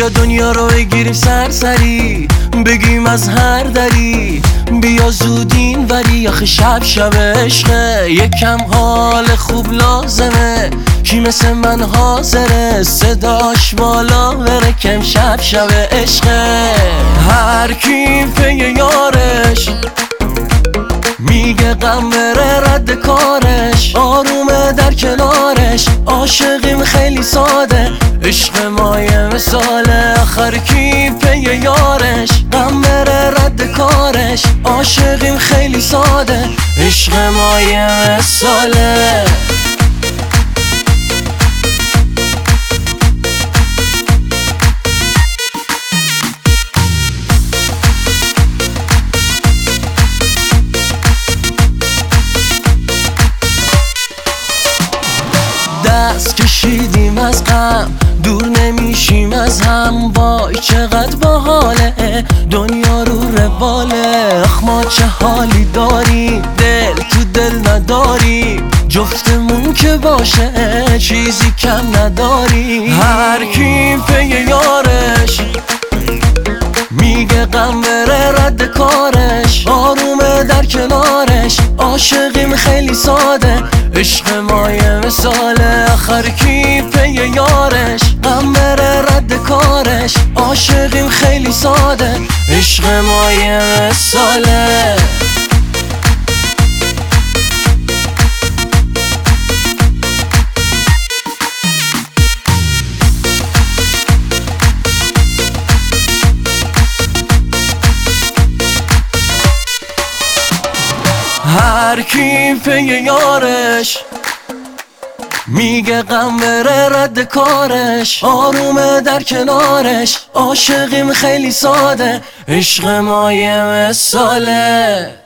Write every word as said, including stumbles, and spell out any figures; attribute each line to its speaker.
Speaker 1: بیا دنیا رو بگیریم سرسری، بگیم از هر دری بیا زودین وری. آخه شب شب عشقه، یکم حال خوب لازمه. کی مثل من حاضره صداش بالا بره کم شب شب عشقه. هر کی پی یارش میگه غم بره رد کارش، آرومه در کنارش. عاشقیم خیلی ساده، عشق ما یه مثاله. آخر کی پی یارش غم بره رد کارش، عاشقیم خیلی ساده، عشق ما یه مثاله. دست کشیدیم از غم، دور نمیشیم از هم. وای چقدر باحاله، دنیا رو رواله. آخ ما چه حالی داریم، دل تو دل نداریم. جفتمون که باشه چیزی کم نداریم. هر کی پی یارش میگه غم بره رد کارش، آرومه در کنارش. عاشقیم خیلی ساده، عشق ما یه مثاله. آخر کی پی یارش غم بره رد کارش، عاشقیم خیلی ساده، عشق ما یه مثاله. هر کی پی یارش میگه غم بره رد کارش، آرومه در کنارش. عاشقیم خیلی ساده، عشق ما یه مثاله.